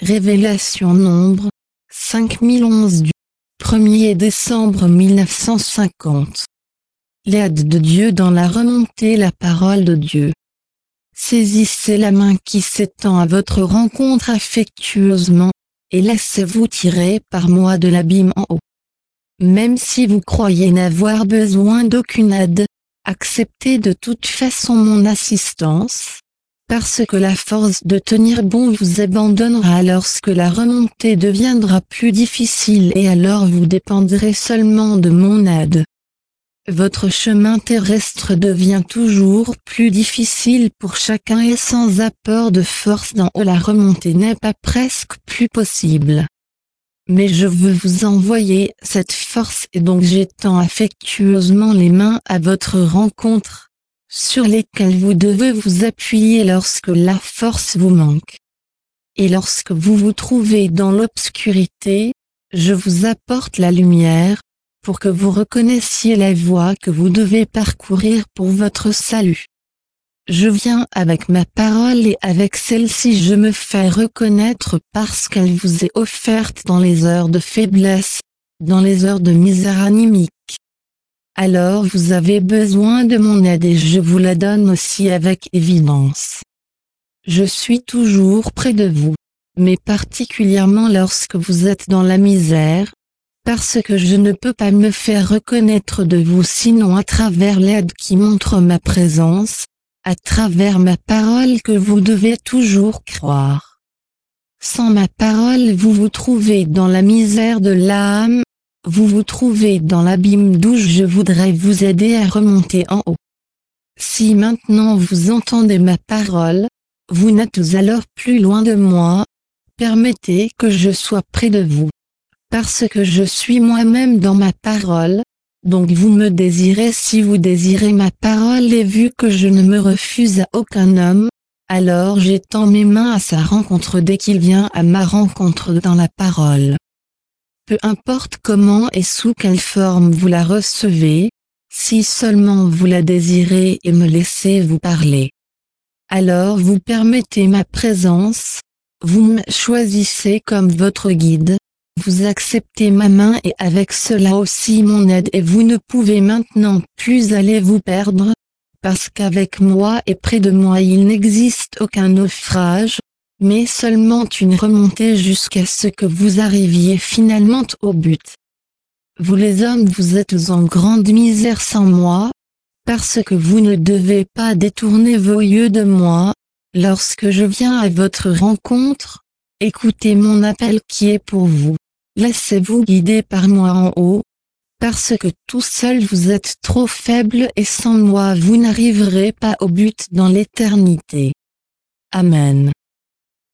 Révélation Nombre 5011 du 1er décembre 1950. L'aide de Dieu dans la remontée. La parole de Dieu. Saisissez la main qui s'étend à votre rencontre affectueusement, et laissez-vous tirer par moi de l'abîme en haut. Même si vous croyez n'avoir besoin d'aucune aide, acceptez de toute façon mon assistance, parce que la force de tenir bon vous abandonnera lorsque la remontée deviendra plus difficile et alors vous dépendrez seulement de mon aide. Votre chemin terrestre devient toujours plus difficile pour chacun et sans apport de force d'en haut la remontée n'est pas presque plus possible. Mais je veux vous envoyer cette force et donc j'étends affectueusement les mains à votre rencontre, sur lesquelles vous devez vous appuyer lorsque la force vous manque. Et lorsque vous vous trouvez dans l'obscurité, je vous apporte la lumière, pour que vous reconnaissiez la voie que vous devez parcourir pour votre salut. Je viens avec ma parole et avec celle-ci je me fais reconnaître parce qu'elle vous est offerte dans les heures de faiblesse, dans les heures de misère animique. Alors vous avez besoin de mon aide et je vous la donne aussi avec évidence. Je suis toujours près de vous, mais particulièrement lorsque vous êtes dans la misère, parce que je ne peux pas me faire reconnaître de vous sinon à travers l'aide qui montre ma présence, à travers ma parole que vous devez toujours croire. Sans ma parole vous vous trouvez dans la misère de l'âme, vous vous trouvez dans l'abîme d'où je voudrais vous aider à remonter en haut. Si maintenant vous entendez ma parole, vous n'êtes alors plus loin de moi, permettez que je sois près de vous. Parce que je suis moi-même dans ma parole, donc vous me désirez si vous désirez ma parole et vu que je ne me refuse à aucun homme, alors j'étends mes mains à sa rencontre dès qu'il vient à ma rencontre dans la parole. Peu importe comment et sous quelle forme vous la recevez, si seulement vous la désirez et me laissez vous parler. Alors vous permettez ma présence, vous me choisissez comme votre guide, vous acceptez ma main et avec cela aussi mon aide et vous ne pouvez maintenant plus aller vous perdre, parce qu'avec moi et près de moi il n'existe aucun naufrage, mais seulement une remontée jusqu'à ce que vous arriviez finalement au but. Vous les hommes vous êtes en grande misère sans moi, parce que vous ne devez pas détourner vos yeux de moi, lorsque je viens à votre rencontre, écoutez mon appel qui est pour vous. Laissez-vous guider par moi en haut, parce que tout seul vous êtes trop faible et sans moi vous n'arriverez pas au but dans l'éternité. Amen.